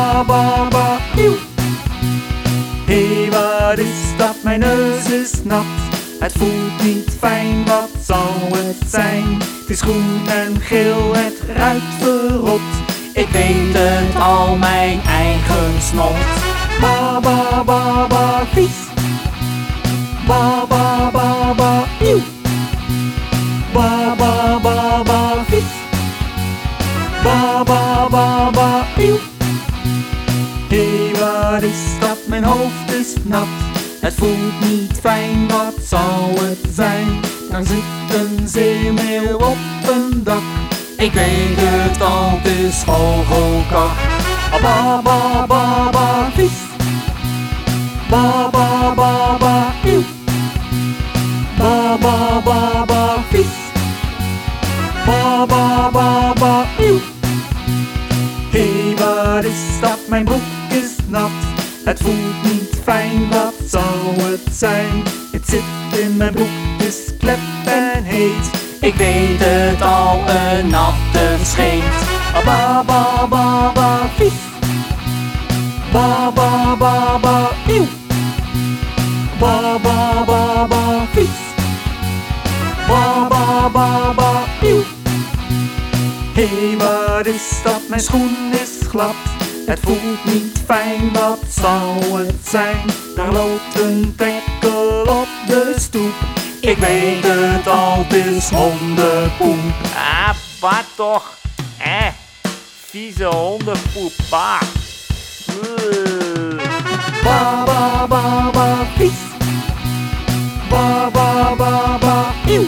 ba ba ba, eeuw. Hé, wat is dat, mijn neus is nat. Het voelt niet fijn, wat zal het zijn? Het is groen en geel, het ruikt verrot. Ik weet het al, mijn eigen snot. Ba ba ba ba, vies. Ba ba ba ba, eeuw. Ba ba ba ba, vies. Ba ba ba ba, eeuw. Hé, wat is dat, mijn hoofd is nat. Het voelt niet fijn, wat zou het zijn? Dan zit een zeemeeuw op een dak. Ik weet het al, het is vogelkak. Ba ba ba ba, vies. Ba ba ba ba, eeuw. Ba ba ba ba, vies. Ba ba ba ba, eeuw. Hé, wat is dat, mijn broek is nat. Het voelt niet fijn, wat zou het zijn? Het zit in mijn broek, het is klep en heet. Ik weet het al, een natte scheet. Ba ba ba ba, vies. Ba ba ba ba, eeuw. Ba ba ba ba, vies. Ba ba ba ba, eeuw. Hé, wat is dat, mijn schoen is glad. Het voelt niet fijn, wat zou het zijn? Daar loopt een tekkel op de stoep. Ik weet het al, het is hondenpoep. Ah, wat toch? Vieze hondenpoep, bah. Ba ba ba ba, vies. Ba ba ba ba, eeuw.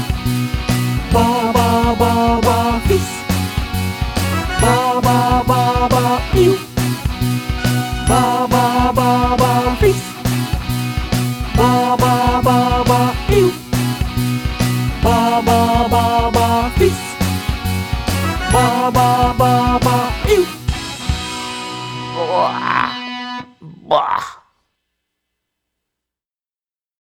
Ba ba ba ba, vies. Ba ba ba ba, eeuw. Ba ba ba ba, vies. Ba ba ba ba, eeuw. Ba ba ba ba, vies. Ba ba ba ba, eeuw. Bah.